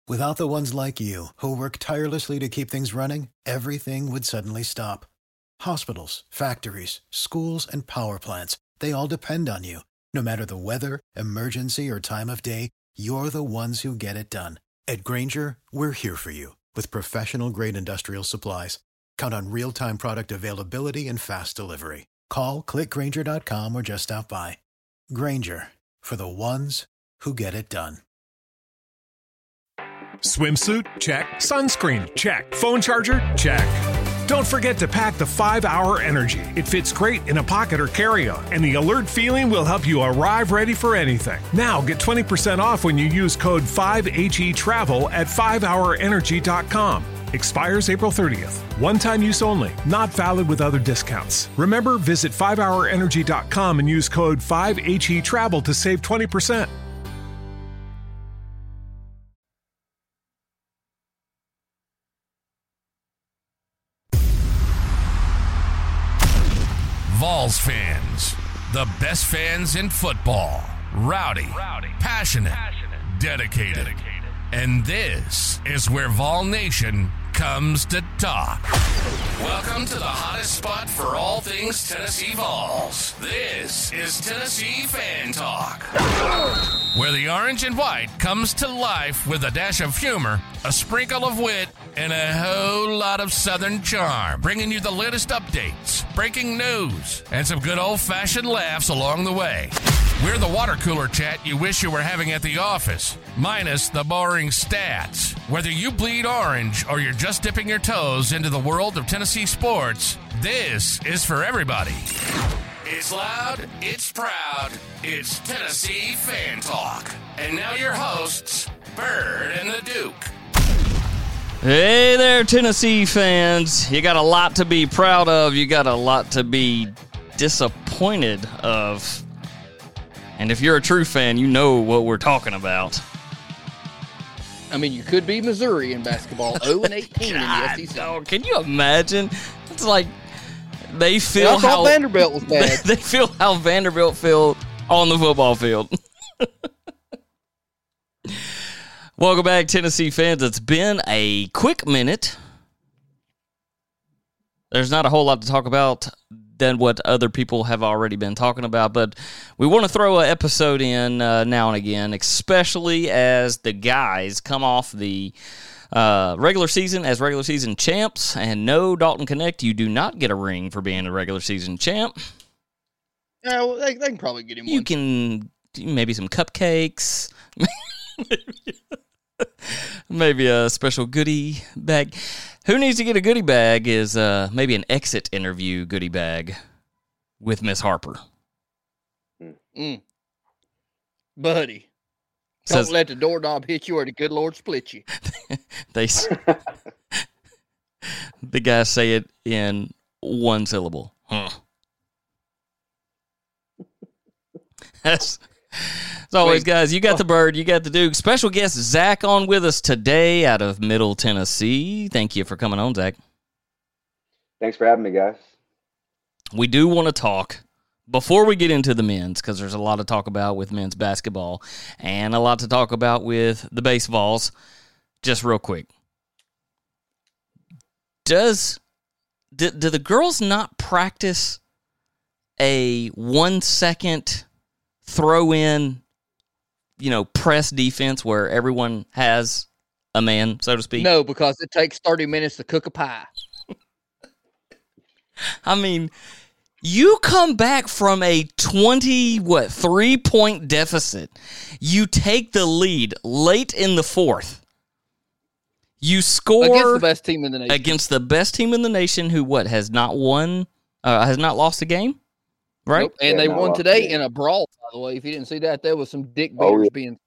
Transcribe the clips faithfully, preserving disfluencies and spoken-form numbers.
Without the ones like you, who work tirelessly to keep things running, everything would suddenly stop. Hospitals, factories, schools, and power plants, they all depend on you. No matter the weather, emergency, or time of day, you're the ones who get it done. At Grainger, we're here for you with professional-grade industrial supplies. Count on real-time product availability and fast delivery. Call, click Grainger dot com, or just stop by. Grainger, for the ones who get it done. Swimsuit? Check. Sunscreen? Check. Phone charger? Check. Don't forget to pack the five hour Energy. It fits great in a pocket or carry-on, and the alert feeling will help you arrive ready for anything. Now get twenty percent off when you use code five H E travel at five hour energy dot com. Expires April thirtieth. One-time use only. Not valid with other discounts. Remember, visit five hour energy dot com and use code five H E travel to save twenty percent. Vols fans, the best fans in football. Rowdy, Rowdy. Passionate, Passionate. Dedicated. Dedicated. And this is where Vol Nation comes to talk. Welcome to the hottest spot for all things Tennessee Vols. This is Tennessee Fan Talk, where the orange and white comes to life with a dash of humor, a sprinkle of wit, and a whole lot of Southern charm, bringing you the latest updates, breaking news, and some good old-fashioned laughs along the way. We're the water cooler chat you wish you were having at the office, minus the boring stats. Whether you bleed orange or you're just dipping your toes into the world of Tennessee sports, this is for everybody. It's loud, it's proud, it's Tennessee Fan Talk. And now your hosts, Bird and the Duke. Hey there, Tennessee fans. You got a lot to be proud of. You got a lot to be disappointed of. And if you're a true fan, you know what we're talking about. I mean, you could be Missouri in basketball, oh and eighteen in the S E C. Oh, can you imagine? It's like they feel yeah, I how Vanderbilt was bad. They, they feel how Vanderbilt feel on the football field. Welcome back, Tennessee fans. It's been a quick minute. There's not a whole lot to talk about than what other people have already been talking about, but we want to throw an episode in uh, now and again, especially as the guys come off the uh, regular season as regular season champs. And no, Dalton Connect, you do not get a ring for being a regular season champ. Yeah, well, they, they can probably get him You one. can, maybe some cupcakes, maybe a special goodie bag. Who needs to get a goodie bag is uh, maybe an exit interview goodie bag with Miss Harper. Mm. Buddy, Says, don't let the doorknob hit you or the good Lord split you. they, the guys say it in one syllable. Huh. That's... As always, guys, you got the Bird, you got the Duke. Special guest Zach on with us today out of Middle Tennessee. Thank you for coming on, Zach. Thanks for having me, guys. We do want to talk, before we get into the men's, because there's a lot to talk about with men's basketball and a lot to talk about with the base Vols, just real quick. Does do, do the girls not practice a one-second throw in, you know, press defense where everyone has a man, so to speak? No, because it takes thirty minutes to cook a pie. I mean, you come back from a twenty, what, three-point deficit. You take the lead late in the fourth. You score against the best team in the nation. Against the best team in the nation who, what, has not won, uh, has not lost a game? Right? Nope. And yeah, they won well, today yeah. in a brawl, by the way. If you didn't see that, there was some dick Oh, beaters yeah. being...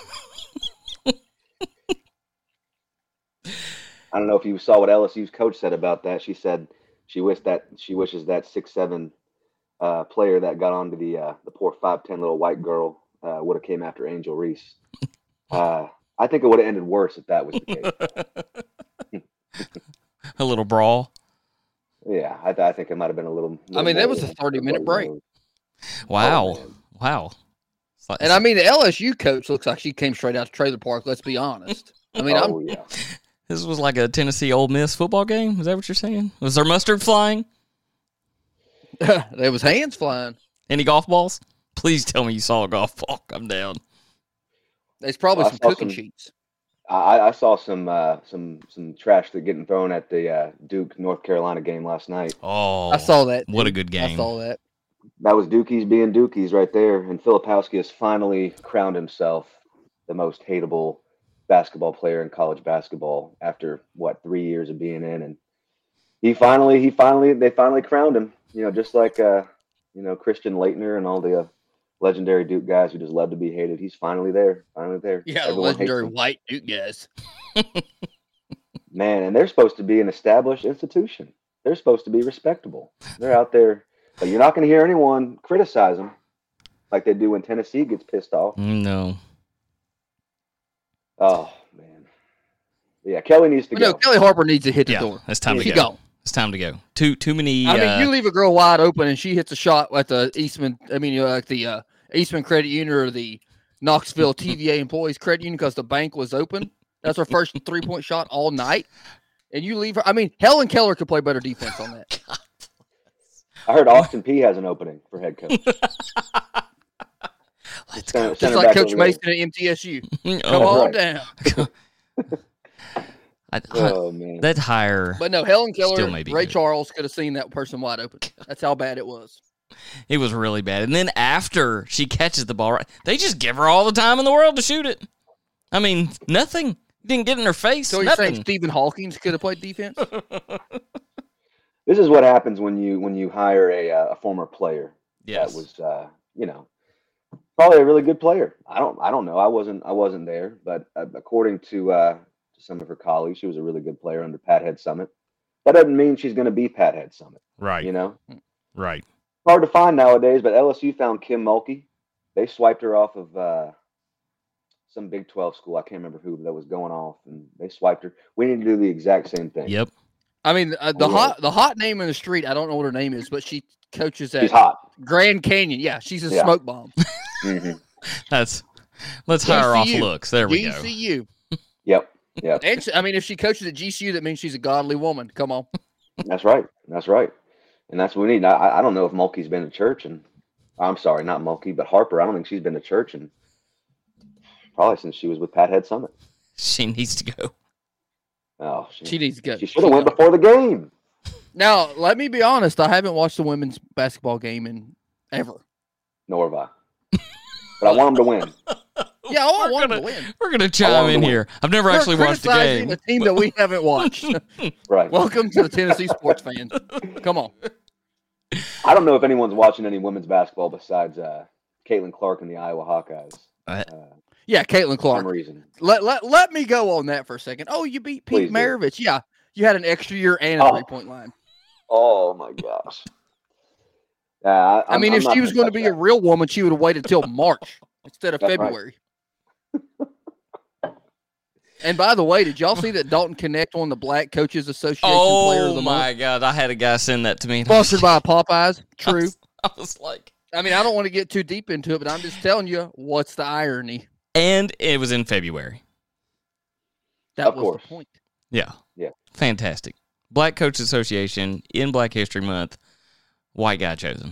I don't know if you saw what L S U's coach said about that. She said she wished that she wishes that six seven uh, player that got onto the uh, the poor five ten little white girl uh, would have came after Angel Reese. Uh, I think it would have ended worse if that was the case. A little brawl. Yeah, I, th- I think it might have been a little. I mean, that was a thirty-minute break. Wow. Oh, wow. And I mean, the L S U coach looks like she came straight out of trailer park. Let's be honest. I mean, oh I'm, yeah. This was like a Tennessee Ole Miss football game. Is that what you're saying? Was there mustard flying? there was hands flying. Any golf balls? Please tell me you saw a golf ball come down. There's probably Well, I some saw cooking some- sheets. I, I saw some uh, some some trash that getting thrown at the uh, Duke North Carolina game last night. Oh, I saw that. What a dude. good game. I saw that. That was Dukies being Dukies right there, and Filipowski has finally crowned himself the most hateable basketball player in college basketball after what three years of being in, and he finally he finally they finally crowned him. You know, just like uh, you know Christian Laettner and all the uh, legendary Duke guys who just love to be hated. He's finally there, finally there. Yeah, the Everyone hates legendary him. white Duke guys. Man, and they're supposed to be an established institution. They're supposed to be respectable. They're out there, but you're not going to hear anyone criticize them like they do when Tennessee gets pissed off. No. Oh man, yeah, Kelly needs to But go. no, Kelly Harper needs to hit the Yeah, door. it's time to She go. gone. It's time to go. Too too many. I mean, uh, you leave a girl wide open and she hits a shot at the Eastman. I mean, you know, like the uh, Eastman Credit Union or the Knoxville T V A Employees Credit Union because the bank was open. That's her first three point shot all night. And you leave her. I mean, Helen Keller could play better defense on that. I heard Austin P has an opening for head coach. Let's Center- go. Just center like back Coach over there. Mason at M T S U. Come Oh, on right. down. I, I, Oh man, that hire. But no, Helen Still Keller, may be Ray good. Charles could have seen that person wide open. That's how bad it was. It was really bad. And then after she catches the ball, right, they just give her all the time in the world to shoot it. I mean, nothing. Didn't get in her face. So you're nothing. saying Stephen Hawkins could have played defense? this is what happens when you when you hire a uh, a former player yes. that was uh, you know probably a really good player. I don't I don't know. I wasn't I wasn't there, but uh, according to uh, to some of her colleagues, she was a really good player under Pat Head Summit. That doesn't mean she's going to be Pat Head Summit. right. You know, Right. hard to find nowadays. But L S U found Kim Mulkey. They swiped her off of uh, some Big twelve school. I can't remember who that was going off, and they swiped her. We need to do the exact same thing. Yep. I mean, uh, the Oh, yeah. hot the hot name in the street, I don't know what her name is, but she coaches at She's hot. Grand Canyon. Yeah, she's a Yeah. smoke bomb. hmm That's. Let's hire off G C U. looks. There we G go. C U. Yep. Yep. And she, I mean, if she coaches at G C U, that means she's a godly woman. Come on. That's right. That's right. And that's what we need. I, I don't know if Mulkey's been to church, and I'm sorry, not Mulkey, but Harper. I don't think she's been to church, and probably since she was with Pat Head Summit. She needs to go. Oh, she, She needs to go. she should have went before the game. Now, let me be honest. I haven't watched the women's basketball game in ever. Nor have I. But I want them to win. Yeah, I We're want gonna- them to win. We're gonna I chime want in to win. here. I've never We're actually watched the criticizing game. a team that we haven't watched. Right. Welcome to the Tennessee sports fans. Come on. I don't know if anyone's watching any women's basketball besides uh, Caitlin Clark and the Iowa Hawkeyes. Uh, Uh, Yeah, Caitlin for Clark. some reason. Let, let, let me go on that for a second. Oh, you beat Please Pete do. Maravich. Yeah, you had an extra year and a Oh. three-point line. Oh, my gosh. Uh, I, I mean, I'm if not she was gonna going to touch be a that. real woman, she would have waited till March instead of That's right. February. And by the way, did y'all see that Dalton Connect won the Black Coaches Association Player of oh the my Month? God! I had a guy send that to me. and I was Sponsored like- by Popeyes. I True. was, I was like, I mean, I don't want to get too deep into it, but I'm just telling you, what's the irony? and it was in February. That Of was course. the point. Yeah. Yeah. Fantastic. Black Coach Association in Black History Month. White guy chosen.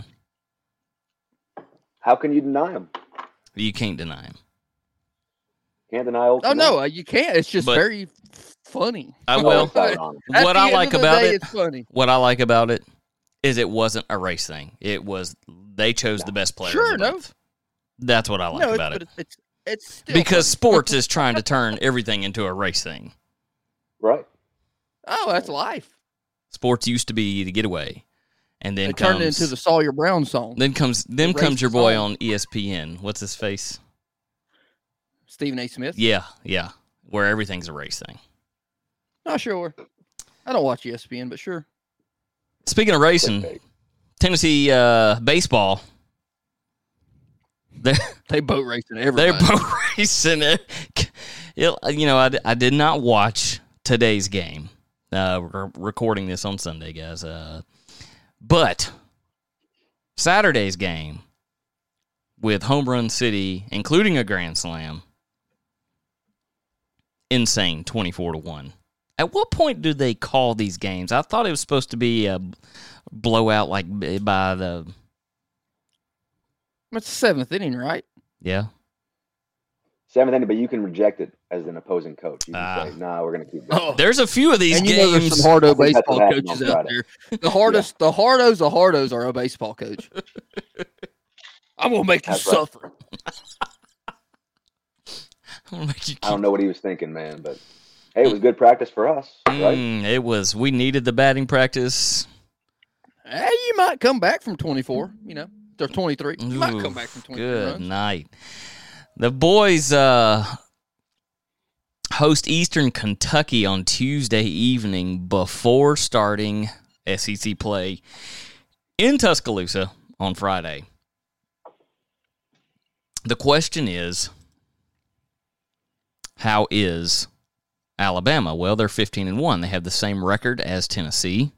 How can you deny them? You can't deny him. Can't deny old Oh, Connect. no, uh, you can't. It's just But- very funny. I Oh, will. it's ironic. At What the I end like of the about day, it- it's funny. What I like about it is it wasn't a race thing. It was they chose the best player. Sure, of the no. month. That's what I like no, it's, about but it. it's, it's still Because funny. sports is trying to turn everything into a race thing. Right. Oh, that's life. Sports used to be the getaway, and then They comes turned it into the Sawyer Brown song. then comes then the comes race your boy song. on E S P N. What's his face? Stephen A. Smith. Yeah, yeah. Where everything's a race thing. Not sure. I don't watch E S P N, but sure. Speaking of racing, Clickbait. Tennessee uh, baseball. They're They boat racing everybody. they're boat racing it. It- You know, I, d- I did not watch today's game. Uh, we're recording this on Sunday, guys. Uh, but Saturday's game, with Home Run City, including a grand slam. Insane, twenty-four to one. At what point do they call these games? I thought it was supposed to be a blowout like by the... It's the seventh inning, right? Yeah. Seventh inning, but you can reject it as an opposing coach. You can Ah. say, "No, nah, we're going to keep going." Oh, There's a few of these and you know there's games. some hardo I think that's baseball what happened coaches on out Friday. there. The hardest, the hardos, the hardos are a baseball coach. I'm gonna make you That's right. suffer. I'm gonna make you I don't keep- know what he was thinking, man, but hey, it was good practice for us, right? Mm, it was. We needed the batting practice. Hey, you might come back from twenty-four. You know, they're twenty-three. You might come Ooh, back from twenty-three Good runs. night. The boys uh, host Eastern Kentucky on Tuesday evening before starting S E C play in Tuscaloosa on Friday. The question is, how is Alabama? Well, they're fifteen and one. They have the same record as Tennessee.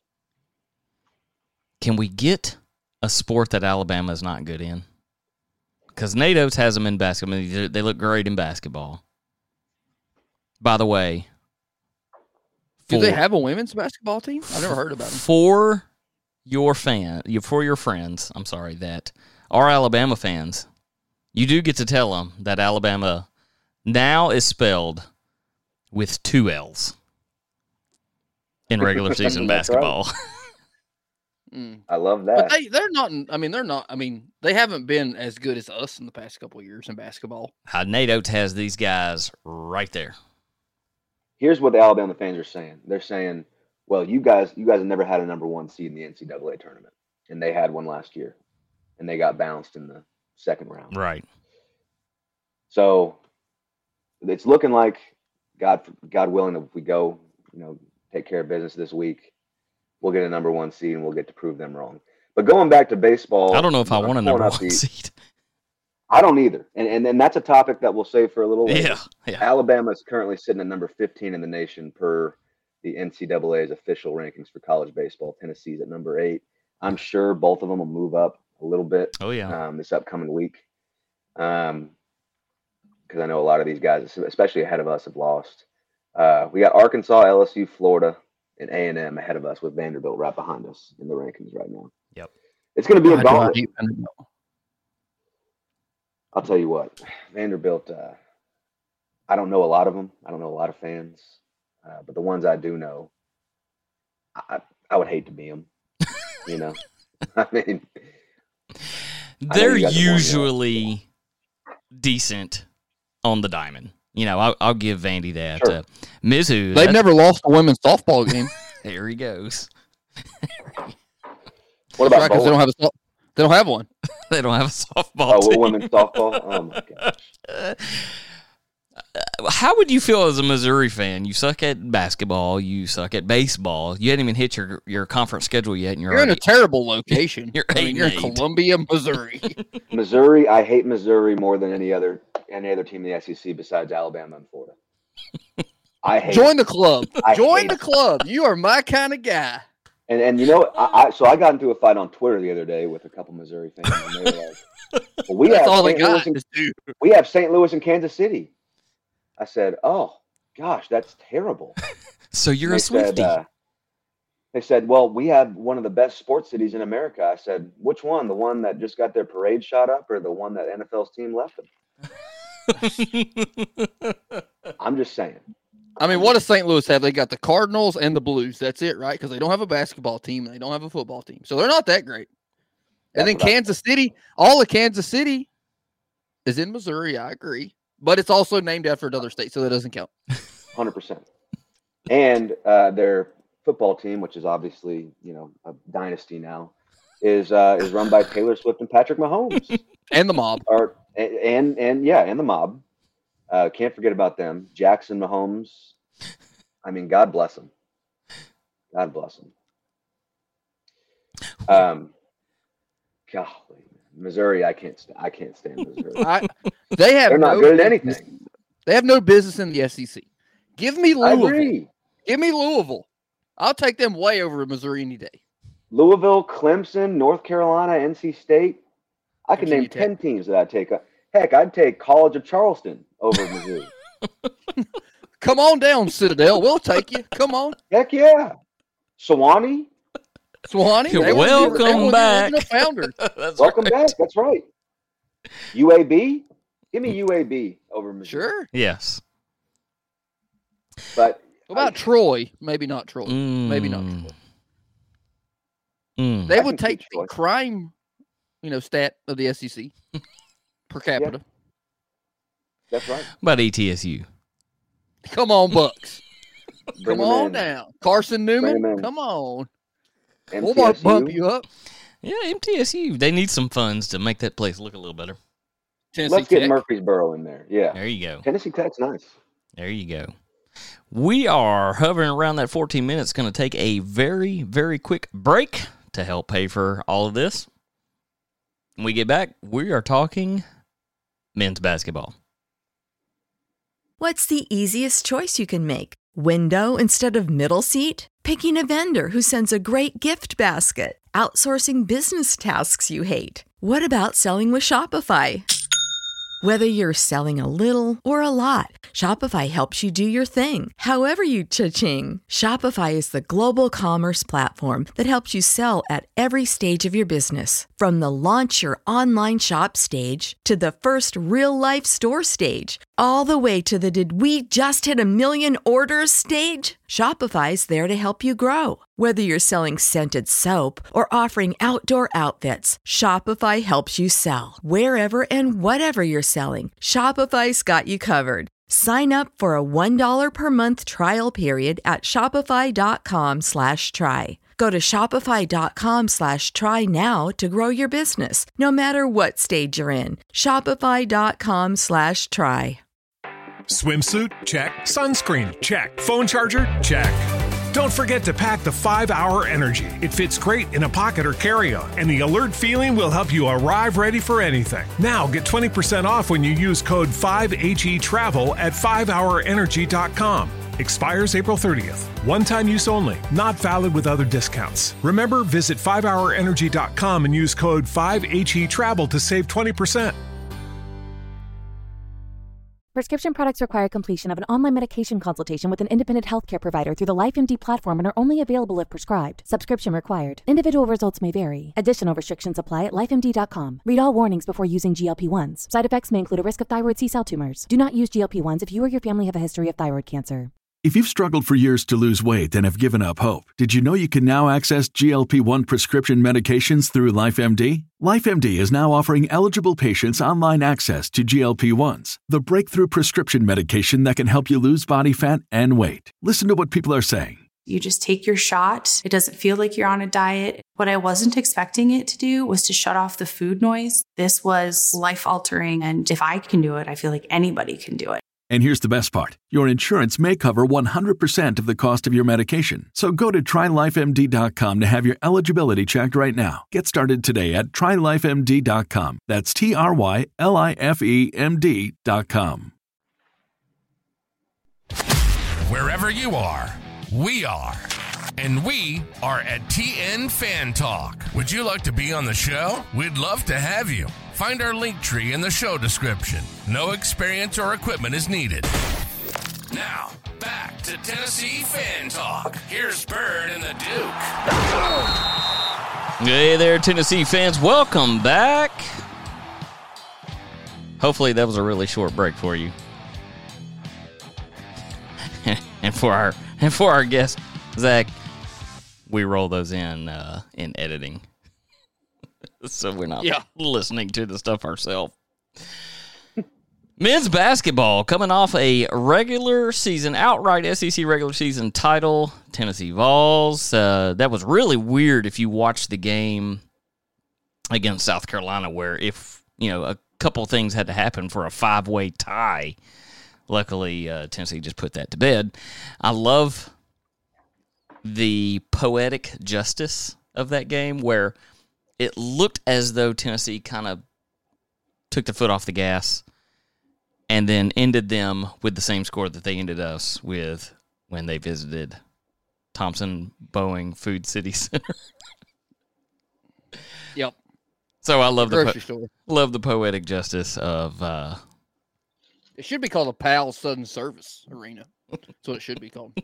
Can we get a sport that Alabama is not good in? Because Nate Oates has them in basketball. I mean, they look great in basketball. By the way, Do they for- have a women's basketball team? I never heard about them. for your fan, you for your friends, I'm sorry, that are Alabama fans, you do get to tell them that Alabama now is spelled with two L's in regular season That's right. basketball. Mm. I love But that. they, they're not. I mean, they're not. I mean, they haven't been as good as us in the past couple of years in basketball. Uh, Nate Oates has these guys right there. Here's what the Alabama fans are saying. They're saying, "Well, you guys, you guys have never had a number one seed in the N C double A tournament, and they had one last year, and they got bounced in the second round. Right. So it's looking like God, God willing, if we go, you know, take care of business this week, we'll get a number one seed and we'll get to prove them wrong. But going back to baseball, I don't know if I I'm want a pulling number up one the- seed. I don't either, and and and that's a topic that we'll save for a little later. Yeah. Yeah. Alabama is currently sitting at number fifteen in the nation per the N C double A's official rankings for college baseball. Tennessee's at number eight. I'm sure both of them will move up a little bit Oh, yeah. um, this upcoming week. Um, because I know a lot of these guys, especially ahead of us, have lost. Uh, we got Arkansas, L S U, Florida, and A and M ahead of us, with Vanderbilt right behind us in the rankings right now. Yep. It's going to be a God, do I gauntlet. hate Vanderbilt. I'll tell you what, Vanderbilt, uh, I don't know a lot of them. I don't know a lot of fans, uh, but the ones I do know, I, I would hate to be them. You know, I mean, They're you guys are warming up. usually decent on the diamond. You know, I'll, I'll give Vandy that. Sure. Uh, Mizzou, They've that's- never lost a women's softball game. there he goes. what That's about right, 'cause they bowling? don't have a so- they don't have one. They don't have a softball Oh, team. women's softball. Oh my gosh. Uh, how would you feel as a Missouri fan? You suck at basketball. You suck at baseball. You hadn't even hit your, your conference schedule yet, and you're, You're in a already, terrible location. You're I mean, eight you're in and eight. Columbia, Missouri. Missouri, I hate Missouri more than any other any other team in the S E C besides Alabama and Florida. I hate Join the club. I Join hate the it. club. You are my kind of guy. and and you know I, I so I got into a fight on Twitter the other day with a couple Missouri fans, and they were like, well, "We That's have all they Saint Louis got. and, is two. we have Saint Louis and Kansas City." I said, "Oh gosh, that's terrible." so you're And a they said, Swiftie. uh, they said, "Well, we have one of the best sports cities in America." I said, "Which one? The one that just got their parade shot up, or the one that N F L's team left them?" I'm just saying. I mean, what does Saint Louis have? They got the Cardinals and the Blues. That's it, right? Because they don't have a basketball team and they don't have a football team. So they're not that great. And That's then what I- Kansas City, all of Kansas City is in Missouri. I agree. But it's also named after another state, so that doesn't count. one hundred percent. And uh, their football team, which is obviously, you know, a dynasty now, is uh, is run by Taylor Swift and Patrick Mahomes. And the mob. Or and, and and yeah, and the mob. Uh, can't forget about them. Jackson Mahomes. I mean, God bless him. God bless him. Um, golly, Missouri, I can't st- I can't stand Missouri. I, they have They're not no good at business- anything. They have no business in the S E C. Give me I Louisville. agree. Give me Louisville. I'll take them way over Missouri any day. Louisville, Clemson, North Carolina, N C State. I can Virginia name Tech. ten teams that I'd take. Heck, I'd take College of Charleston over Mizzou. Come on down, Citadel. We'll take you. Come on. Heck yeah. Sewanee, Swanee. They Welcome were the, they were the back. original founders. That's welcome right. back. That's right. U A B, give me U A B over Mizzou. Sure. Yes. But What about I- Troy? Maybe not Troy. Maybe not Mm. Troy. Mm. They I would can see take Troy. the crime, you know, stat of the S E C per capita. that's right. What about E T S U? Come on, Bucks. Bring Come 'em on in. down. Carson Bring 'em Newman. in. Come on. M We'll T S U, bump you up. Yeah, M T S U. They need some funds to make that place look a little better. Tennessee Let's get Tech. Murfreesboro in there. Yeah. There you go. Tennessee Tech's nice. There you go. We are hovering around that fourteen minutes. Going to take a very, very quick break to help pay for all of this. When we get back, we are talking men's basketball. What's the easiest choice you can make? Window instead of middle seat? Picking a vendor who sends a great gift basket? Outsourcing business tasks you hate? What about selling with Shopify? Whether you're selling a little or a lot, Shopify helps you do your thing, however you cha-ching. Shopify is the global commerce platform that helps you sell at every stage of your business. From the launch your online shop stage to the first real-life store stage, all the way to the did we just hit a million orders stage. Shopify's there to help you grow. Whether you're selling scented soap or offering outdoor outfits, Shopify helps you sell. Wherever and whatever you're selling, Shopify's got you covered. Sign up for a one dollar per month trial period at shopify.com slash try. Go to shopify.com slash try now to grow your business, no matter what stage you're in. Shopify.com slash try. Swimsuit? Check. Sunscreen? Check. Phone charger? Check. Don't forget to pack the five hour Energy. It fits great in a pocket or carry-on, and the alert feeling will help you arrive ready for anything. Now get twenty percent off when you use code five H E travel at five hour energy dot com. Expires April thirtieth. One-time use only. Not valid with other discounts. Remember, visit five hour energy dot com and use code five H E travel to save twenty percent. Prescription products require completion of an online medication consultation with an independent healthcare provider through the LifeMD platform and are only available if prescribed. Subscription required. Individual results may vary. Additional restrictions apply at life M D dot com. Read all warnings before using G L P ones. Side effects may include a risk of thyroid C-cell tumors. Do not use G L P ones if you or your family have a history of thyroid cancer. If you've struggled for years to lose weight and have given up hope, did you know you can now access G L P one prescription medications through LifeMD? LifeMD is now offering eligible patients online access to G L P ones, the breakthrough prescription medication that can help you lose body fat and weight. Listen to what people are saying. You just take your shot. It doesn't feel like you're on a diet. What I wasn't expecting it to do was to shut off the food noise. This was life-altering, and if I can do it, I feel like anybody can do it. And here's the best part. Your insurance may cover one hundred percent of the cost of your medication. So go to try life M D dot com to have your eligibility checked right now. Get started today at try life M D dot com. That's T R Y L I F E M D dot com. Wherever you are, we are. And we are at T N Fan Talk. Would you like to be on the show? We'd love to have you. Find our link tree in the show description. No experience or equipment is needed. Now, back to Tennessee Fan Talk. Here's Bird and the Duke. Hey there, Tennessee fans. Welcome back. Hopefully that was a really short break for you. and for our and for our guest, Zach, we roll those in uh, in editing. So we're not Yeah. listening to the stuff ourselves. Men's basketball coming off a regular season, outright S E C regular season title, Tennessee Vols. Uh, that was really weird if you watched the game against South Carolina, where if, you know, a couple things had to happen for a five-way tie. Luckily, uh, Tennessee just put that to bed. I love the poetic justice of that game, where it looked as though Tennessee kind of took the foot off the gas and then ended them with the same score that they ended us with when they visited Thompson Boeing Food City Center. Yep. So I love the, grocery po- store. love the poetic justice of. Uh, It should be called a P A L Sudden Service Arena. That's what it should be called.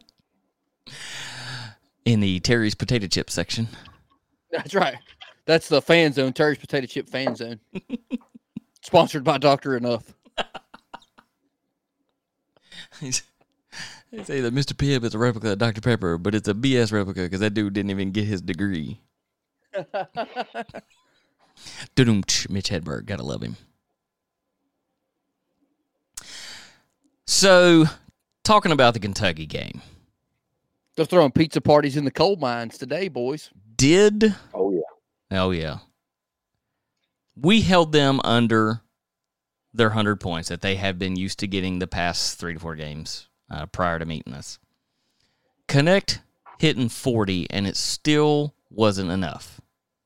in the Terry's potato chip section. That's right. That's the fan zone, Terry's Potato Chip fan zone. Sponsored by Doctor Enough. They say that Mister Pibb is a replica of Doctor Pepper, but it's a B S replica because that dude didn't even get his degree. Mitch Hedberg, gotta love him. So, talking about the Kentucky game. They're throwing pizza parties in the coal mines today, boys. Did... Oh, yeah. Oh, yeah. We held them under their one hundred points that they have been used to getting the past three to four games uh, prior to meeting us. Connect hitting forty, and it still wasn't enough.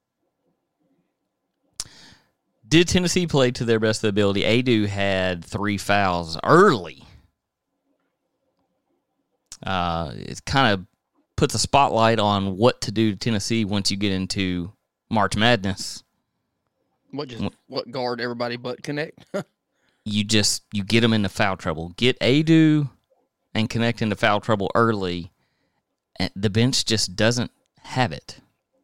Did Tennessee play to their best of their ability? Adu had three fouls early. Uh, it kind of puts a spotlight on what to do to Tennessee once you get into March Madness. What just what guard everybody but Connect? you just you get them into foul trouble. Get Adu and Connect into foul trouble early, and the bench just doesn't have it.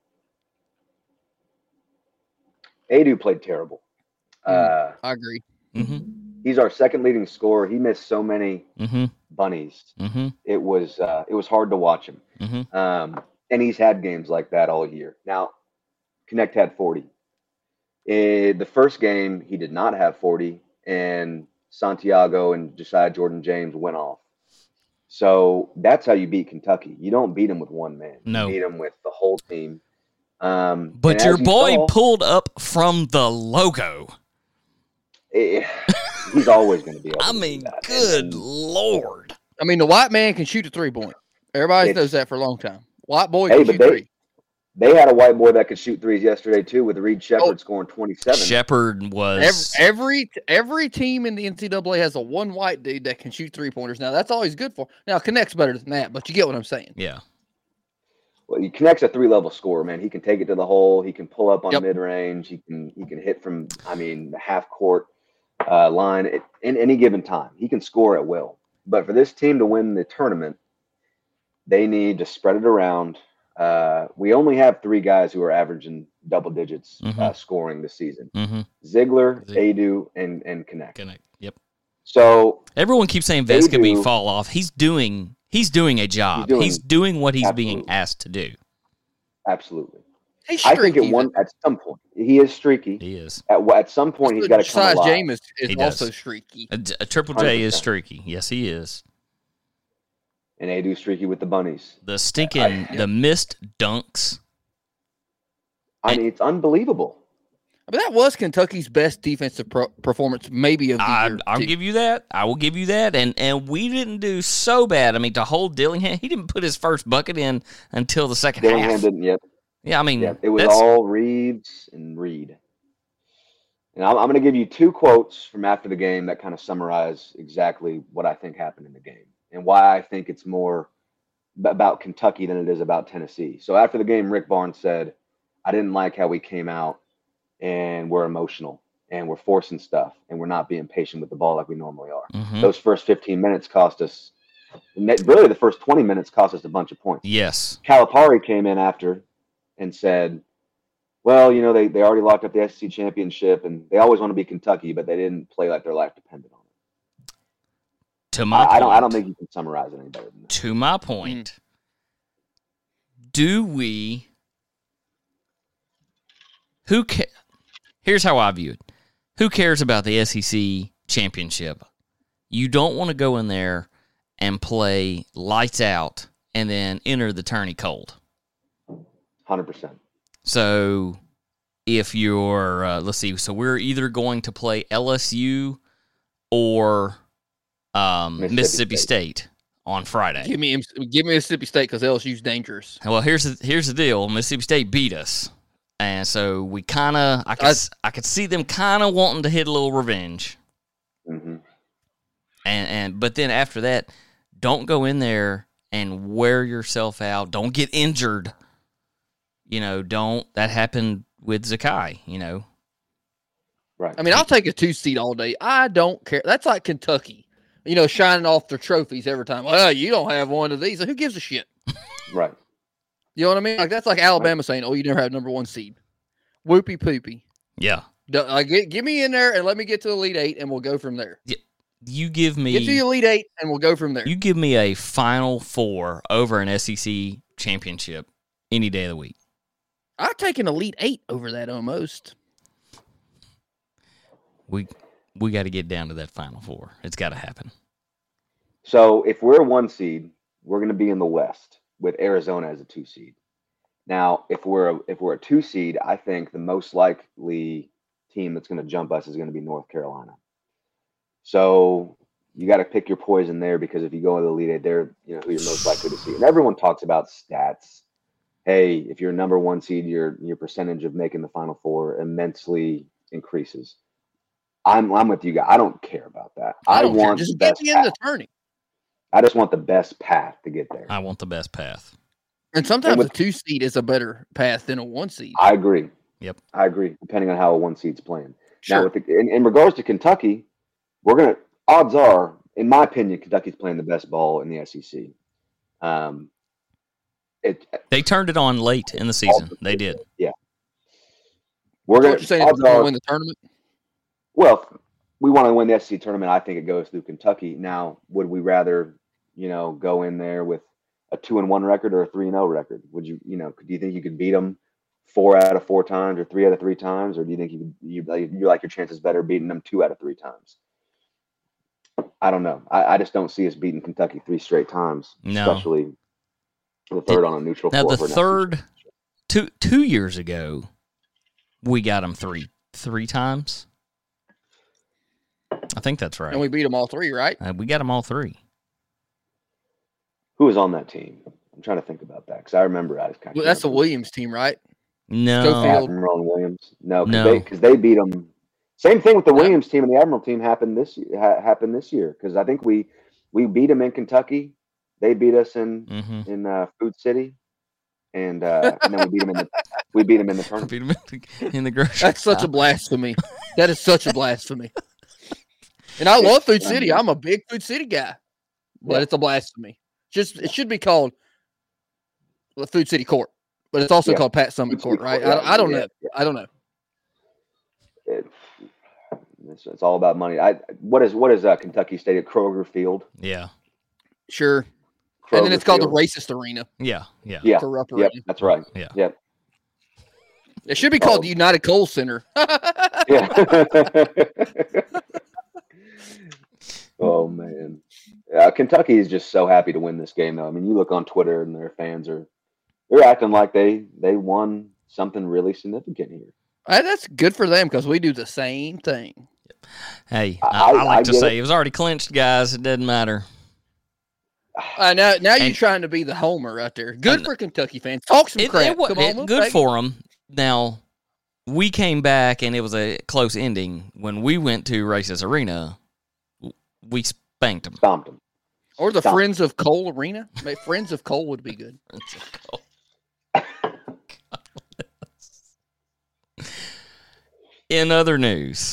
Adu played terrible. Uh, I agree. Mm-hmm. He's our second leading scorer. He missed so many mm-hmm. bunnies. Mm-hmm. It was uh, it was hard to watch him. Mm-hmm. Um, and he's had games like that all year. Now, Connect had forty. In the first game, he did not have forty, and Santiago and Josiah Jordan James went off. So that's how you beat Kentucky. You don't beat them with one man. No. You beat them with the whole team. Um, but your you boy saw, pulled up from the logo. It, he's always going to be able I to mean, do that. good And, Lord. I mean, the white man can shoot a three-point. Everybody It's- knows that for a long time. White boy Hey, can but shoot they- three. They had a white boy that could shoot threes yesterday, too, with Reed Shepard Oh. scoring twenty-seven. Shepard was Every, every every team in the N C double A has a one white dude that can shoot three-pointers. Now, that's all he's good for. Now, Connect's better than that, but you get what I'm saying. yeah. Well, he connects a three-level scorer, man. He can take it to the hole. He can pull up on Yep. mid-range. He can he can hit from, I mean, the half-court uh, line at, in any given time. He can score at will. But for this team to win the tournament, they need to spread it around. Uh, we only have three guys who are averaging double digits Mhm. uh, scoring this season. Mm-hmm. Ziegler, Zig- Adu, and, and Connect. Connect. Yep. So Everyone keeps saying Vescovi Adu- fall off. He's doing he's doing a job. He's doing- doing, what he's being absolutely. asked to do. absolutely. He's I think streaky, at one at some point he is streaky. He is. At at some point he's got to come Size alive. James is, He is does. also streaky. A, a Triple J is one hundred percent. streaky. Yes, he is. And Adu streaky with the bunnies. The stinking, I- the missed dunks. I mean, it's unbelievable. I mean, that was Kentucky's best defensive pro- performance, maybe of the I, year. I'll too. give you that. I will give you that. And and we didn't do so bad. I mean, to hold Dillingham, he didn't put his first bucket in until the second Dillingham half. didn't yet. Yeah, I mean, Yeah, it was that's, all Reeves and Reed. And I'm, I'm going to give you two quotes from after the game that kind of summarize exactly what I think happened in the game and why I think it's more b- about Kentucky than it is about Tennessee. So after the game, Rick Barnes said, I didn't like how we came out and we're emotional and we're forcing stuff and we're not being patient with the ball like we normally are. Mhm. Those first fifteen minutes cost us, really the first twenty minutes cost us a bunch of points. yes. Calipari came in after and said, well, you know, they, they already locked up the S E C championship and they always want to be Kentucky, but they didn't play like their life depended on it. To my I, point, I don't I don't think you can summarize it any better than that. to my point, do we who ca- here's how I view it. Who cares about the S E C championship? You don't want to go in there and play lights out and then enter the tourney cold. one hundred percent. So if you're, uh, let's see, so we're either going to play L S U or um, Mississippi, Mississippi State. State. on Friday. Give me give me Mississippi State because L S U's dangerous. Well, here's the, here's the deal. Mississippi State beat us, and so we kind of I could I- s- I could see them kind of wanting to hit a little revenge, hmm and and but then after that, don't go in there and wear yourself out. Don't get injured. You know, don't that happened with Zakai, you know. Right. I mean, I'll take a two seed all day. I don't care. That's like Kentucky, you know, shining off their trophies every time. Well, you don't have one of these. Who gives a shit? Right. You know what I mean? Like that's like Alabama saying, "Oh, you never have number one seed." Whoopie poopy. Yeah. Uh, get, get me in there and let me get to the Elite Eight, and we'll go from there. Yeah. You give me get to the Elite Eight, and we'll go from there. You give me a Final Four over an S E C championship any day of the week. I'd take an Elite Eight over that almost. We we got to get down to that Final Four. It's got to happen. So if we're one seed, we're going to be in the West with Arizona as a two seed. Now, if we're a, if we're a two seed, I think the most likely team that's going to jump us is going to be North Carolina. So you got to pick your poison there, because if you go in the Elite Eight, they're, you know, who you're most likely to see. And everyone talks about stats. Hey, if you're a number one seed, your your percentage of making the Final Four immensely increases. I'm I'm with you guys. I don't care about that. I, I don't want care. Just the get best me in the path. tourney. I just want the best path to get there. I want the best path. And sometimes And with- a two seed is a better path than a one seed. I agree. Yep. I agree, depending on how a one seed's playing. Sure. Now, with the, in, in regards to Kentucky, we're going to, odds are, in my opinion, Kentucky's playing the best ball in the S E C. Um, it, They turned it on late in the season. They did. Yeah. We're So going what you're saying to, is odds we're going to are, win the tournament? well, we want to win the S E C tournament. I think it goes through Kentucky. Now, would we rather, you know, go in there with a two and one record or a three and zero record? Would you, you know, do you think you could beat them four out of four times or three out of three times, or do you think you you you like your chances better beating them two out of three times? I don't know. I, I just don't see us beating Kentucky three straight times, No. especially the third on a neutral Now floor. the for an third S E C. two two years ago, we got them three three times. I think that's right. And we beat them all three, right? Uh, we got them all three. Who was on that team? I'm trying to think about that because I remember I just kind Well, of. that's the Williams team, right? No, Schofield. Admiral and Williams. No, because No. they because they beat them. Same thing with the Yeah. Williams team and the Admiral team happened this year. Ha, happened this year because I think we we beat them in Kentucky. They beat us in Mhm. in uh, Food City, and uh, and then we beat them in the we beat them in the tournament. Beat 'em in the- in the grocery. That's such a blasphemy. That is such a blasphemy. And I love Food City. I'm a big Food City guy, but Yeah. it's a blasphemy. Just it should be called the Food City Court, but it's also Yeah. called Pat Summit Food City Court, right? Court, I, yeah, I don't yeah, know. yeah. I don't know. It, it's, it's all about money. I what is what is uh, Kentucky State at Kroger Field? Yeah, Sure. Kroger And then it's called the Field. racist arena yeah, yeah. Yeah, for Rupp yep, Arena. that's right. Yeah. Yep. It should be called Oh. the United Coal Center. Yeah. Oh man, yeah, Kentucky is just so happy to win this game, though. I mean, you look on Twitter and their fans are they're acting like they they won something really significant here. Uh, That's good for them because we do the same thing. Hey, I- I, I like I to get say it. it was already clinched, guys. It doesn't matter. Uh, now, now you're And- trying to be the homer right there. Good And- for Kentucky fans. Talk some It, crap. it wa- Come on, it- we'll good take for them. Now, we came back and it was a close ending. When we went to Racist Arena, w- we spanked them. Stomped them. it. Or the Stop. Friends of Coal Arena. Maybe Friends of Coal would be good. In other news,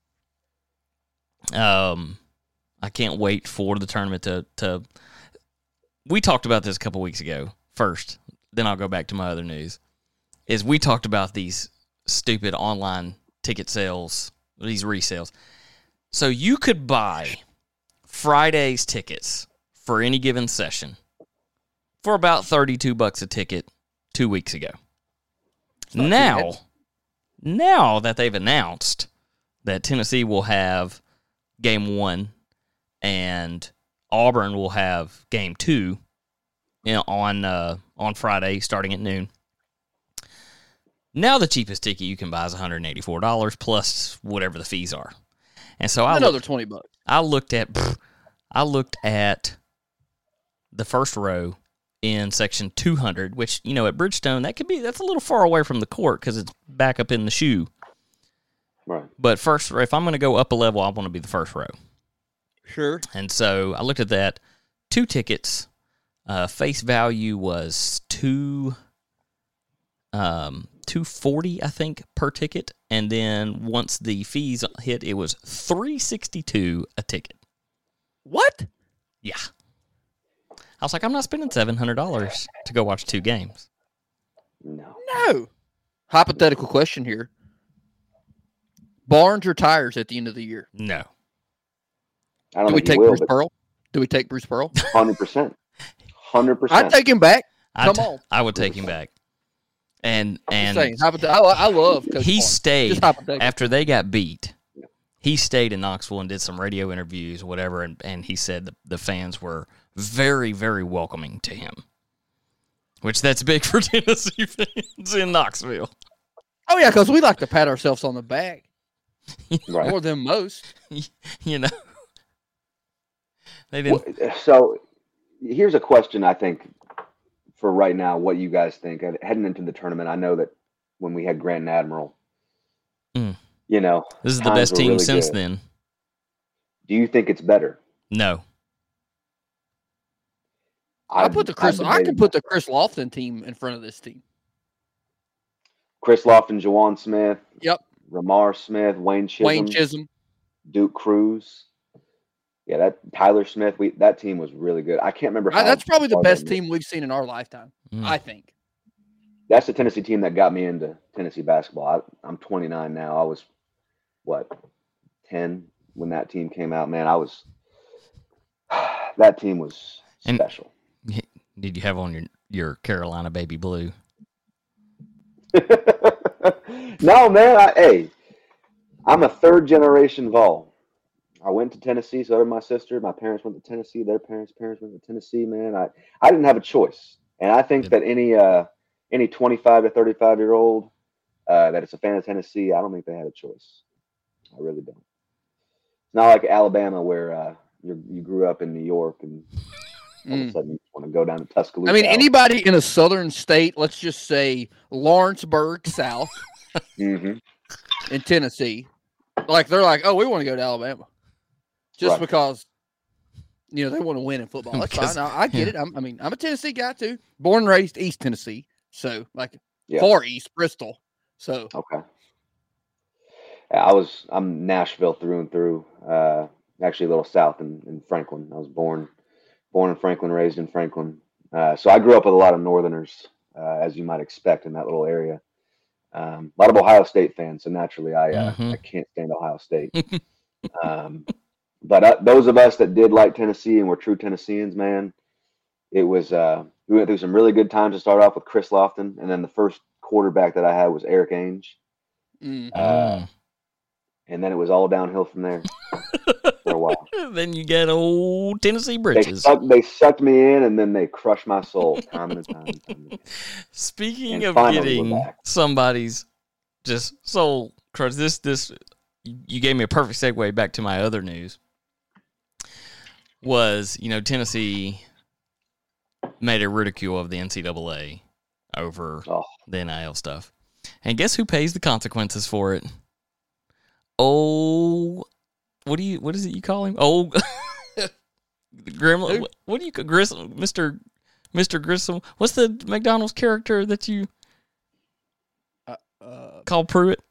um, I can't wait for the tournament to, to. We talked about this a couple weeks ago. First, then I'll go back to my other news. Is we talked about these stupid online ticket sales, these resales. So you could buy Friday's tickets for any given session for about thirty-two bucks a ticket two weeks ago. not too Now, bad. now that they've announced that Tennessee will have game one and Auburn will have game two, you know, on uh, on Friday starting at noon. Now the cheapest ticket you can buy is one hundred eighty-four dollars plus whatever the fees are. And so I Another looked, twenty bucks. I looked at I looked at the first row in section two hundred, which, you know, at Bridgestone, that could be that's a little far away from the court because it's back up in the shoe. Right. But first, if I'm going to go up a level, I want to be the first row. Sure. And so I looked at that. Two tickets. Uh, face value was two, um, two forty, I think, per ticket, and then once the fees hit, it was three sixty-two a ticket. What? Yeah. I was like, I'm not spending seven hundred dollars to go watch two games. No. No. Hypothetical question here. Barnes or tires at the end of the year? No. I don't Do we think he take will, Bruce but Pearl? Do we take Bruce Pearl? one hundred percent. one hundred percent. I'd take him back. I'd Come t- on. I would take him back. And and Saying, hypothet- I, I love Coach he Barnes. stayed Just hypothetical. after they got beat. He stayed in Knoxville and did some radio interviews, whatever, and, and he said the, the fans were very, very welcoming to him, which that's big for Tennessee fans in Knoxville. Oh, yeah, because we like to pat ourselves on the back Right. more than most. You know, they didn't. Well, So here's a question I think for right now, what you guys think. Uh, Heading into the tournament, I know that when we had Grant and Admiral, Mm. you know, This is the times best were team really since good. then. Do you think it's better? No, I I've- put the Chris. I've I can debated put that. the Chris Lofton team in front of this team. Chris Lofton, Jawan Smith, Yep. Ramar Smith, Wayne Chisholm, Wayne Chisholm. Duke Cruz. Yeah, that Tyler Smith. We that team was really good. I can't remember. I, How that's probably the far they best made. team we've seen in our lifetime. Mm. I think. That's the Tennessee team that got me into Tennessee basketball. I, I'm twenty-nine now. I was what ten when that team came out. Man, I was. That team was And- special. did you have on your your Carolina baby blue? No, man. I, hey, I'm a third generation Vol. I went to Tennessee, so did my sister. My parents went to Tennessee. Their parents' parents went to Tennessee. Man, I, I didn't have a choice, and I think that any uh any twenty-five to thirty-five year old uh, that is a fan of Tennessee, I don't think they had a choice. I really don't. It's not like Alabama where uh, you you grew up in New York and all of a Mm. sudden you want to go down to Tuscaloosa. I mean, Alabama. anybody in a southern state, let's just say Lawrenceburg South Mhm. in Tennessee, like they're like, oh, we want to go to Alabama, just Right. because you know they want to win in football. That's Because- fine. I, I get it. I'm, I mean, I'm a Tennessee guy too, born and raised East Tennessee, so like Yeah. far east, Bristol. So Okay. Yeah, I was I'm Nashville through and through. Uh, actually, a little south in, in Franklin. I was born born in Franklin, raised in Franklin. Uh, so I grew up with a lot of Northerners, uh, as you might expect in that little area. Um, a lot of Ohio State fans, so naturally I uh, Mhm. I can't stand Ohio State. um, but uh, those of us that did like Tennessee and were true Tennesseans, man, it was uh, we went through some really good times to start off with Chris Lofton, and then the first quarterback that I had was Eric Ainge. mm. Uh, Mm. and then it was all downhill from there for a while. Then you get old Tennessee They britches. sucked, they sucked me in, and then they crushed my soul time and time. and time again. Speaking And of finally we're getting back. somebody's just soul crush, this this you gave me a perfect segue back to my other news. Was you know Tennessee made a ridicule of the N C double A over Oh. the N I L stuff, and guess who pays the consequences for it? Oh, what do you what is it you call him? Oh, Gremlin. Who? What, what do you call Grissom, Mister Mister Grissom? What's the McDonald's character that you Uh, uh, call Pruitt?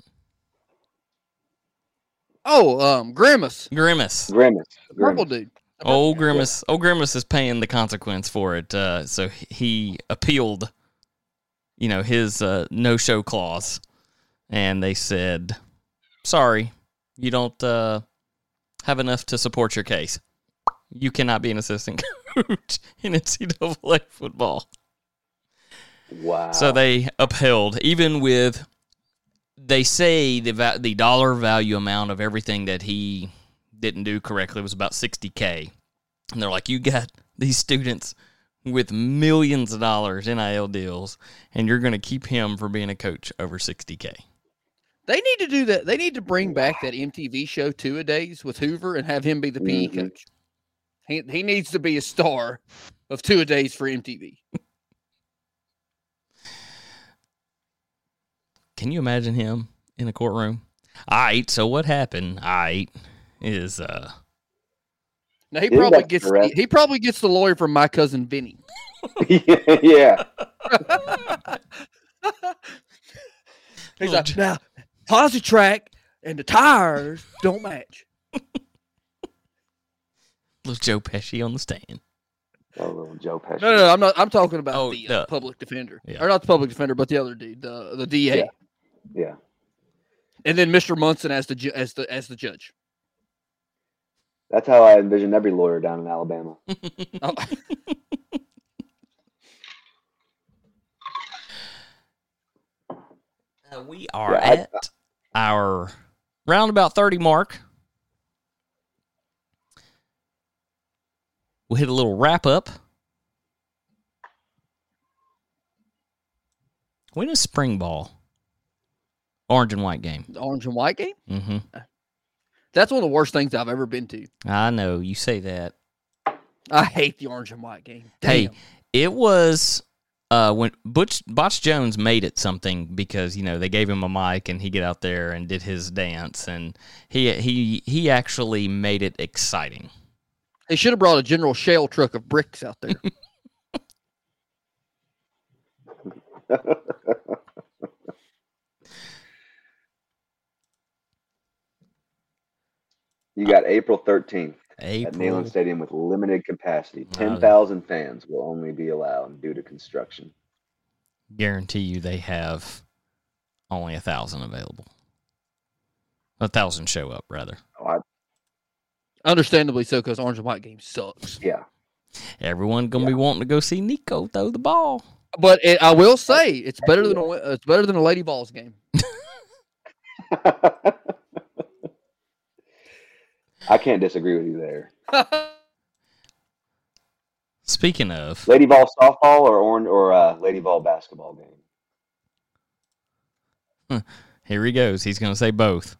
oh, um, Grimace, Grimace. Grimace. purple Grimace. dude. Old Grimace. Old Grimace is paying the consequence for it. Uh, so he appealed, you know, his uh, no-show clause, and they said, "Sorry, you don't uh, have enough to support your case. You cannot be an assistant coach in N C double A football." Wow. So they upheld, even with, they say the va- the dollar value amount of everything that he didn't do correctly was about sixty K. And they're like, you got these students with millions of dollars N I L deals, and you're going to keep him from being a coach over sixty K. They need to do that. They need to bring back that M T V show Two A Days with Hoover and have him be the P E Mhm. coach. He he needs to be a star of Two A Days for M T V. Can you imagine him in a courtroom? All right, so what happened? All right, is uh, Now he Isn't probably that gets the, correct? he probably gets the lawyer from My Cousin Vinny. yeah. He's like, now, Positrack and the tires don't match. Little Joe Pesci on the stand. Oh, little Joe Pesci. No, no, no, I'm not. I'm talking about Oh, the uh, the- public defender, Yeah. or not the public defender, but the other dude, the the D A, Yeah. Yeah. and then Mister Munson as the ju- as the as the judge. That's how I envision every lawyer down in Alabama. Oh. Uh, we are Yeah, I- at our roundabout thirty mark. We'll hit a little wrap up. When is spring ball? Orange and white game. The orange and white game. Mm-hmm. That's one of the worst things I've ever been to. I know you say that. I hate the orange and white game. Damn. Hey, it was uh, when Butch Botch Jones made it something because you know they gave him a mic and he get out there and did his dance and he he he actually made it exciting. They should have brought a General Shale truck of bricks out there. You got April thirteenth at April. Neyland Stadium with limited capacity. Wow. ten thousand fans will only be allowed due to construction. Guarantee you they have only a thousand available. A thousand show up rather. Oh, I, Understandably so, because orange and white game sucks. yeah. Everyone gonna Yeah. be wanting to go see Nico throw the ball. But it, I will say it's better than a it's better than a Lady Balls game. I can't disagree with you there. Speaking of, Lady Ball softball or orange or uh, Lady Ball basketball game? here he goes. He's gonna say both.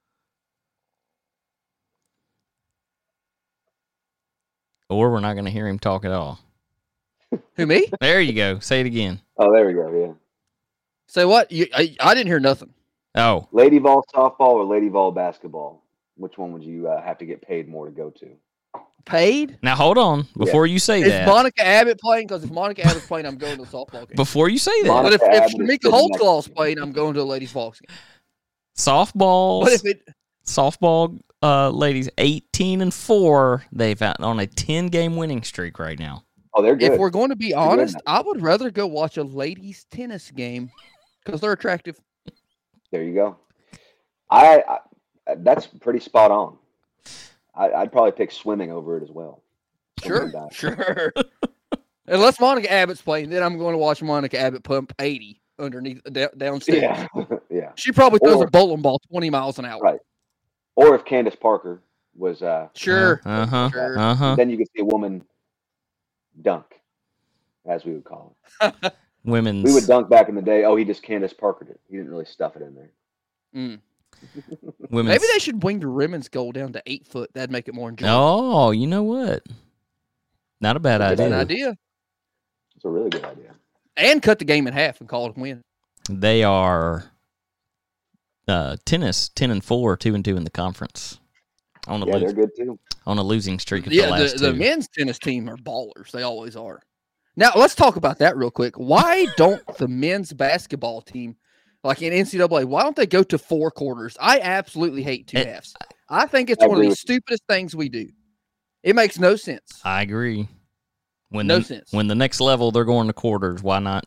Or we're not going to hear him talk at all. Who, me? There you go. Say it again. Oh, there we go. Yeah. Say what? You, I, I didn't hear nothing. Oh, Lady Ball softball or Lady Ball basketball? Which one would you uh, have to get paid more to go to? Paid? now hold on. Before you say Is that, Monica Abbott playing? Because if Monica Abbott's playing, I'm going to the softball game. before you say that, Mon- But if, Monica if Abbott is Shamika sitting next Holtzclaw's to you. playing, I'm going to the ladies' Vols game. softball, But if it softball uh, ladies eighteen and four, they've out on a ten game winning streak right now. Oh, they're good. if we're going to be good. honest, I would rather go watch a ladies' tennis game because they're attractive. There you go. I, I that's pretty spot on. I, I'd probably pick swimming over it as well. Sure, Swimming dive. sure. Unless Monica Abbott's playing, then I'm going to watch Monica Abbott pump eighty underneath da- downstairs. Yeah, yeah. She probably throws Or- a bowling ball twenty miles an hour. Right. Or if Candace Parker was, uh, Sure. Uh huh. Sure. Uh huh. then you could see a woman dunk, as we would call it. Women's. We would dunk back in the day. Oh, he just Candace Parkered it. He didn't really stuff it in there. Mm. women's. Maybe they should wing the women's goal down to eight foot. That'd make it more enjoyable. Oh, you know what? Not a bad That's a That's good an idea. idea. It's a really good idea. And cut the game in half and call it a win. They are uh, tennis ten and four, two and two in the conference. On a Yeah, lose, they're good too. on a losing streak of the Yeah, last the, the two. men's tennis team are ballers. They always are. Now, let's talk about that real quick. Why don't the men's basketball team, like in N C double A, why don't they go to four quarters? I absolutely hate two It- halves. I think it's I one of agree the with stupidest things we do. It makes no sense. I agree. When No the, sense. When the next level they're going to quarters, why not?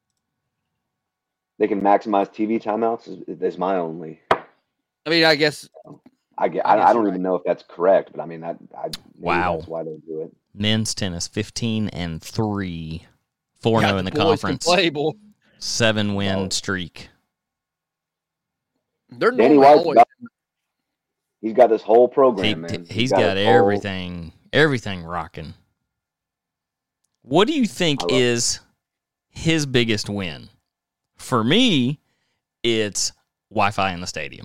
They can maximize T V timeouts. Is, is my only. I mean, I guess I get. I I, guess I don't you're even know if that's correct, but I mean that. I, maybe Wow. That's why they do it. Men's tennis fifteen and three, four God, zero in the boys can conference, play, boy. seven win Oh. streak. They're Danny normally White's always. got, he's got this whole He, program, man. he's got got his whole- everything, everything rocking. What do you think I love- is his biggest win? For me, it's Wi-Fi in the stadium.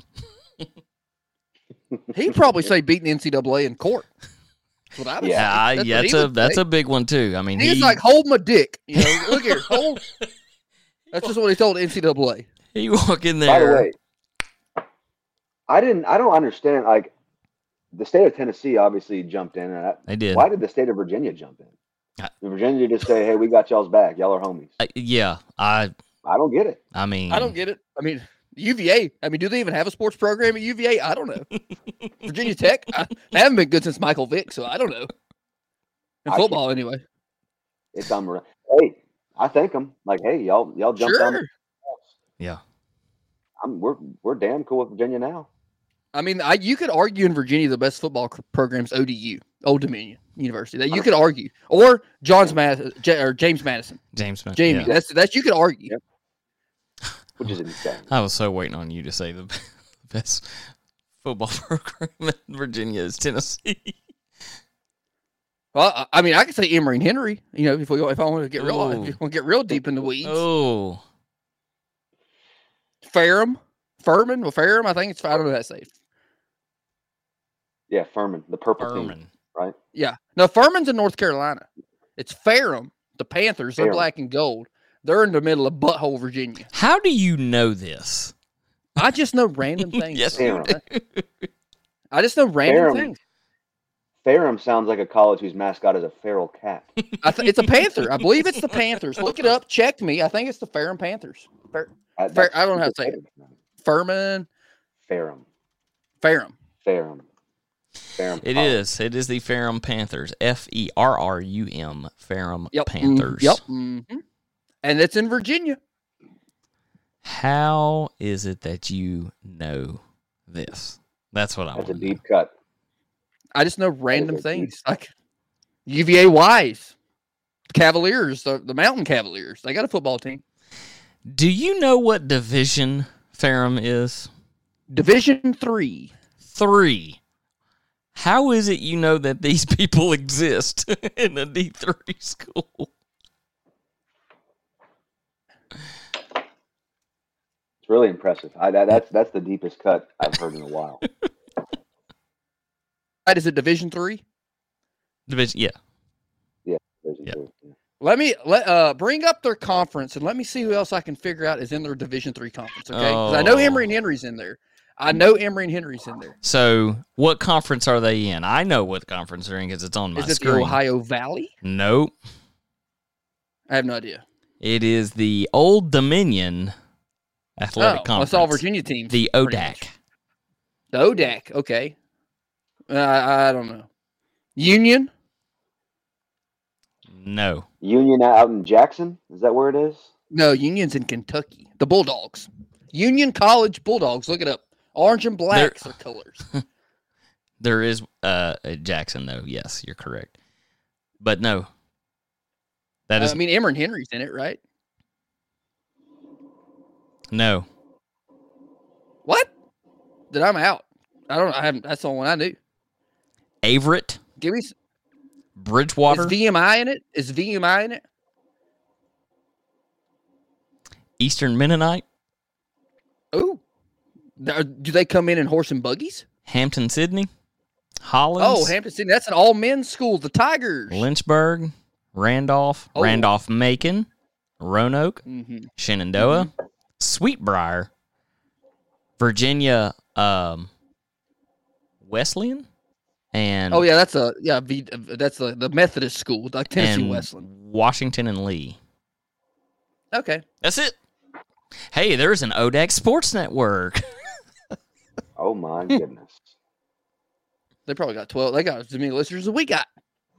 He'd probably say beating N C double A in court. That's what I would Yeah, say. Yeah, That's yeah, what that's he a would that's say. a big one too. I mean, He's he, like, hold my dick. You know, look here, hold. That's just what he told N C double A. he walk in By the there. way, I didn't. I don't understand. Like the state of Tennessee obviously jumped in. And I, They did. Why did the state of Virginia jump in? I- Did Virginia just say, "Hey, we got y'all's back. Y'all are homies." Uh, yeah, I I don't get it. I mean, I don't get it. I mean, U V A. I mean, do they even have a sports program at U V A? I don't know. Virginia Tech. I, they haven't been good since Michael Vick, so I don't know. In football, anyway. It's unreal. Hey, I thank them. Like, hey, y'all, y'all jumped Sure. on. The- Yeah. I'm, we're we're damn cool with Virginia now. I mean, I, you could argue in Virginia the best football c- program's O D U, Old Dominion University. That you could argue, or John's Madison, J- or James Madison, James Madison. Jamie. Yeah. That's that's you could argue. Yep. Which is insane. I was so waiting on you to say the best football program in Virginia is Tennessee. Well, I- I mean, I could say Emory and Henry. You know, if we if I want to get real, Ooh. if you want to get real deep in the weeds. Oh, Ferrum, Furman, well, Ferrum. I think it's I don't know how to say it. Yeah, Furman, the purple Furman. team, right? Yeah, no, Furman's in North Carolina. It's Ferrum, the Panthers. They're Ferrum. black and gold. They're in the middle of butthole Virginia. How do you know this? I just know random things. Yes, you I just know random Ferrum. things. Ferrum sounds like a college whose mascot is a feral cat. I th- it's a Panther. I believe it's the Panthers. Look it up. Check me. I think it's the Ferrum Panthers. Fer- I, Fer- I don't know how to say it. Furman, Ferrum. Ferrum. Ferrum. Ferrum. It College. is. It is the Ferrum Panthers. F E R R U M. Ferrum Yep. Panthers. Mm, yep. hmm And it's in Virginia. How is it that you know this? That's what I That's want. a deep cut. I just know random is a deep- things like U V A Wise, Cavaliers, the, the Mountain Cavaliers. They got a football team. Do you know what division Ferrum is? Division three. Three. How is it you know that these people exist in a D three school? It's really impressive. I, that, that's that's the deepest cut I've heard in a while. Right, is it Division three? Division, yeah. Yeah. Division Yeah. two, yeah. Let me let uh bring up their conference and let me see who else I can figure out is in their Division three conference. Okay, 'Cause I know Oh. Emory and Henry's in there. I know Emory and Henry's in there. So, what conference are they in? I know what conference they're in because it's on my Is it screen. the Ohio Valley? Nope. I have no idea. It is the Old Dominion Athletic Oh, Conference. that's all Virginia teams. The pretty O D A much. C. The O D A C. Okay. Uh, I, I don't know. Union. No. Union out in Jackson. Is that where it is? No, Union's in Kentucky. The Bulldogs. Union College Bulldogs. Look it up. Orange and black's are colors. There is uh, a Jackson, though. Yes, you're correct. But no. That is I mean, Emory and Henry's in it, right? no. What? Then I'm out. I don't. I haven't. That's the only one I knew. Averett, Give me. s- Bridgewater, Is V M I in it? Is V M I in it? Eastern Mennonite, Oh. Do they come in in horse and buggies? Hampton Sydney, Hollins, Oh, Hampton City. That's an all men's school. The Tigers. Lynchburg, Randolph, Oh. Randolph Macon, Roanoke, hmm Shenandoah, Sweetbriar, Virginia um, Wesleyan, and Oh yeah, that's a yeah. V, that's the the Methodist school, like Tennessee and Wesleyan. Washington and Lee. Okay. That's it. Hey, there's an O D A C Sports Network. Oh my goodness. They probably got twelve. They got as many listeners as we got.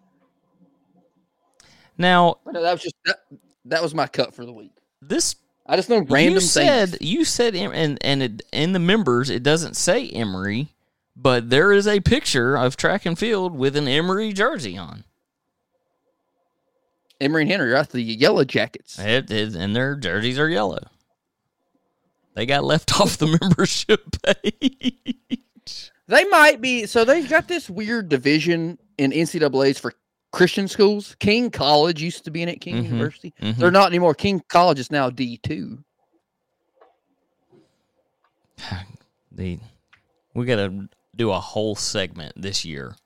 Now, No, that was just that, that was my cut for the week. this I just know random you said things. you said Em- and and it, in the members it doesn't say Emory, but there is a picture of track and field with an Emory jersey on. Emory and Henry, right? The Yellow Jackets. It, it, and their jerseys are yellow. They got left off the membership page. They might be. So they've got this weird division in N C double A's for Christian schools. King College used to be in it. King Mhm, University. mhm. They're not anymore. King College is now D two. The we got to do a whole segment this year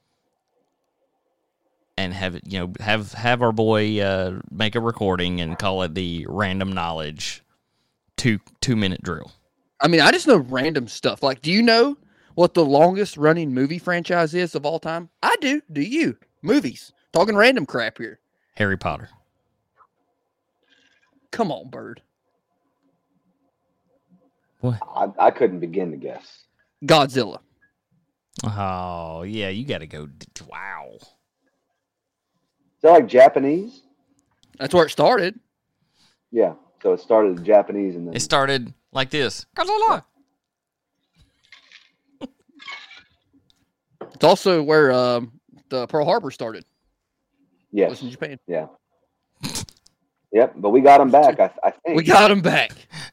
and have it, you know, have have our boy uh, make a recording and call it the random knowledge two two minute drill. I mean, I just know random stuff. Like, do you know what the longest running movie franchise is of all time? I do. Do you? Movies. Talking random crap here. Harry Potter. Come on, Bird. What? I, I couldn't begin to guess. Godzilla. Oh, yeah, you got to go. Wow. Is that like Japanese? That's where it started. Yeah. So it started in Japanese and then It started like this. Godzilla. It's also where um, the Pearl Harbor started. yes, Was in Japan. yeah, yep. But we got them back. I, I think We got them back.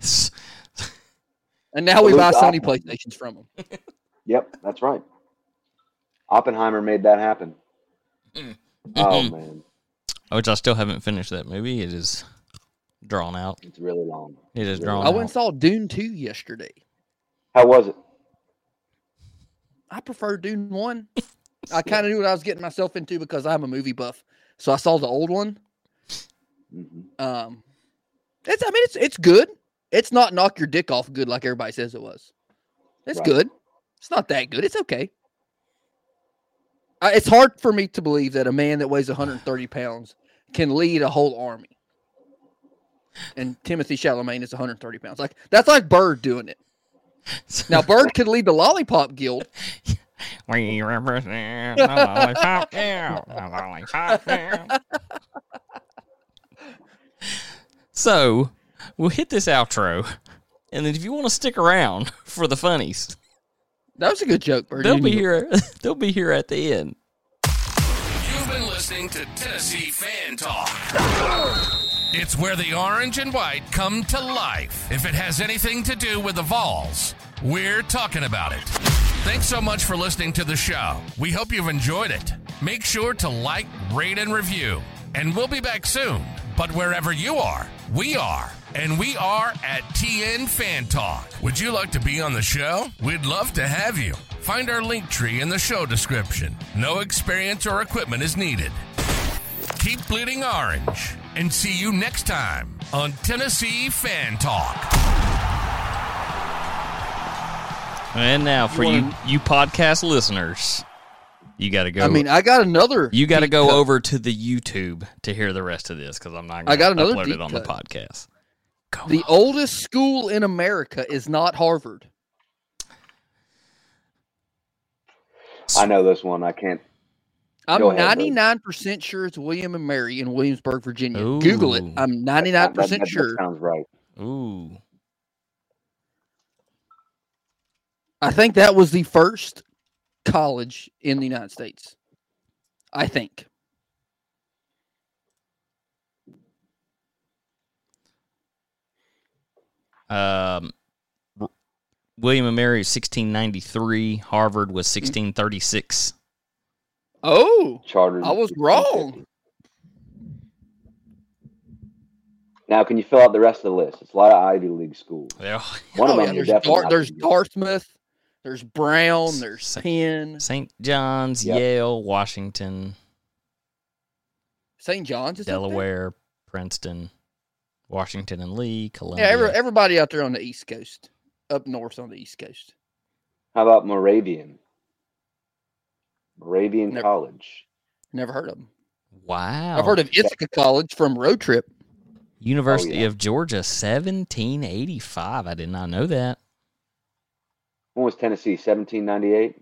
And now we Salute buy to Sony Oppenheimer. PlayStations from them. Yep, that's right. Oppenheimer made that happen. Oh man, Which I still haven't finished that movie. It is drawn out. it's really long. It is Really drawn I out. went and saw Dune two yesterday. How was it? I prefer Dune one. I kind of knew what I was getting myself into because I'm a movie buff. So I saw the old one. Mhm. Um, it's. I mean, it's it's good. It's not knock your dick off good like everybody says it was. It's Right. good. It's not that good. It's okay. I, it's hard for me to believe that a man that weighs one hundred thirty pounds can lead a whole army. And Timothy Chalamet is one hundred thirty pounds. Like that's like Bird doing it. Now Bird could lead the Lollipop Guild. We represent the lollipop guild, the lollipop guild. So, we'll hit this outro, and then if you want to stick around for the funnies, That was a good joke, Bird. they'll You be knew here. They'll be here at the end. You've been listening to Tennessee Fan Talk. It's where the orange and white come to life. If it has anything to do with the Vols, we're talking about it. Thanks so much for listening to the show. We hope you've enjoyed it. Make sure to like, rate, and review. And we'll be back soon. But wherever you are, we are. And we are at T N Fan Talk. Would you like to be on the show? We'd love to have you. Find our link tree in the show description. No experience or equipment is needed. Keep bleeding orange. And see you next time on Tennessee Fan Talk. And now, for You you, wanna- you podcast listeners, you got to go. I mean, I got another. you got to deep go cut. over to the YouTube to hear the rest of this because I'm not. Gonna I got another upload deep it on the cut. podcast. Go The on. oldest school in America is not Harvard. I know this one. I can't. I'm Go ahead, Bird. ninety-nine percent sure it's William and Mary in Williamsburg, Virginia. Ooh. Google it. I'm that- ninety-nine that- percent that- that sure. sounds right. Ooh. I think that was the first college in the United States. I think. Um, R- William and Mary, sixteen ninety-three. Harvard was sixteen thirty-six. Oh, Chartered. I was wrong. Now, can you fill out the rest of the list? It's a lot of Ivy League schools. Yeah. One Oh, of yeah, them you're there's, definitely Dar- not there's gonna get. Dartmouth, there's Brown, there's Sa- Penn. Saint John's, Yep. Yale, Washington, Saint John's is up there? Delaware, Princeton, Washington and Lee, Columbia. Yeah, every, everybody out there on the East Coast, up north on the East Coast. How about Moravian? Moravian Never- College. Never heard of them. Wow. I've heard of Ithaca College from Road Trip. University Oh, yeah. of Georgia, seventeen eighty-five. I did not know that. When was Tennessee? seventeen ninety-eight.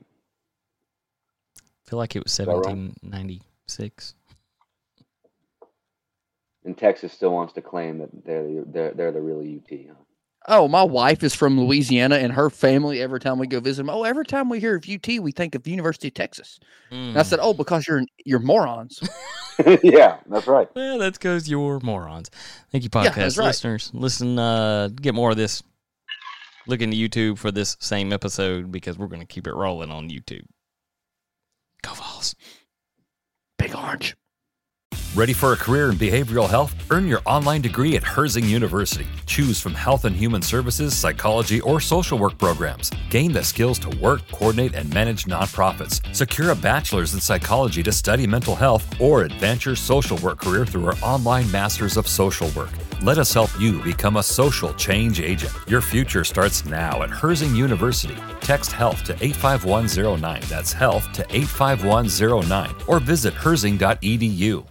I feel like it was that right? seventeen ninety-six. And Texas still wants to claim that they're the, they're they're the real U T. Huh? Oh, my wife is from Louisiana, and her family, every time we go visit them, oh, every time we hear of U T, we think of University of Texas. And I Mm. said, oh, because you're you're morons. Yeah, that's right. Well, that's because you're morons. Thank you, Yeah, podcast that's right. listeners. Listen, uh, get more of this. Look into YouTube for this same episode because we're going to keep it rolling on YouTube. Go Vols. Big Orange. Ready for a career in behavioral health? Earn your online degree at Herzing University. Choose from health and human services, psychology, or social work programs. Gain the skills to work, coordinate, and manage nonprofits. Secure a bachelor's in psychology to study mental health or advance your social work career through our online Masters of Social Work. Let us help you become a social change agent. Your future starts now at Herzing University. Text HEALTH to eight five one zero nine. That's HEALTH to eight five one zero nine. Or visit herzing dot e d u.